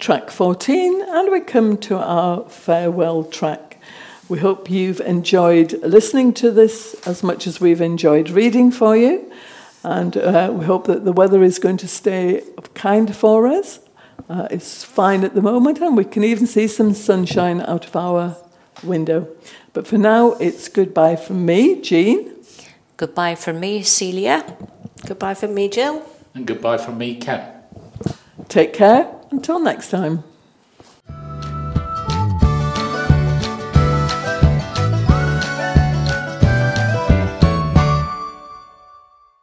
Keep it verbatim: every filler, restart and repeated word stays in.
track fourteen, and we come to our farewell track. We hope you've enjoyed listening to this as much as we've enjoyed reading for you, and uh, we hope that the weather is going to stay kind for us. Uh, it's fine at the moment, and we can even see some sunshine out of our window. But for now, it's goodbye from me, Jean. Goodbye from me, Celia. Goodbye from me, Jill. And goodbye from me, Ken. Take care. Until next time.